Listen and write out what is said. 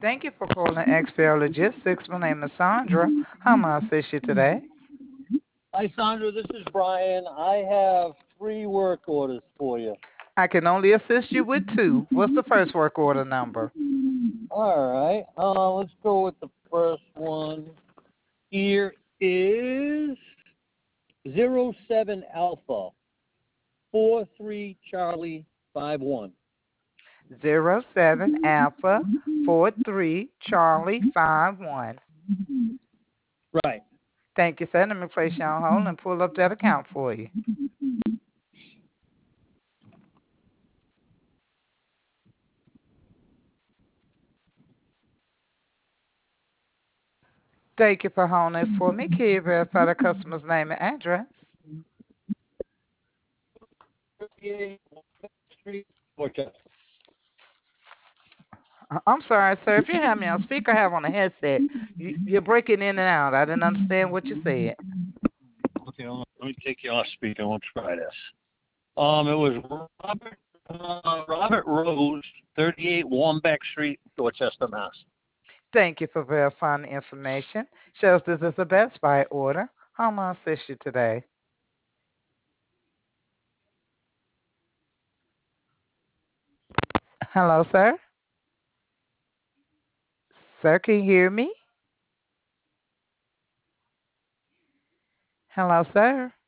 Thank you for calling XPL Logistics. My name is Sandra. How may I assist you today? Hi, Sandra. This is Brian. I have three work orders for you. I can only assist you with two. What's the first work order number? All right. Let's go with the first one. Here is 07 Alpha 43 Charlie 51. 07 Alpha 43 Charlie 51. Right. Thank you, sir. Let me place you on hold and pull up that account for you. Thank you for holding for me. Can you verify the customer's name and address? 38 Street, Dorchester. I'm sorry, sir. If you have me on speaker, I have on a headset. You're breaking in and out. I didn't understand what you said. Okay, let me take you off speaker. We'll try this. It was Robert Rose, 38 Warmbeck Street, Dorchester, Mass. Thank you for verifying the information. Shows this is a Best Buy order. How may I assist you today? Hello, sir. Sir, can you hear me? Hello, sir.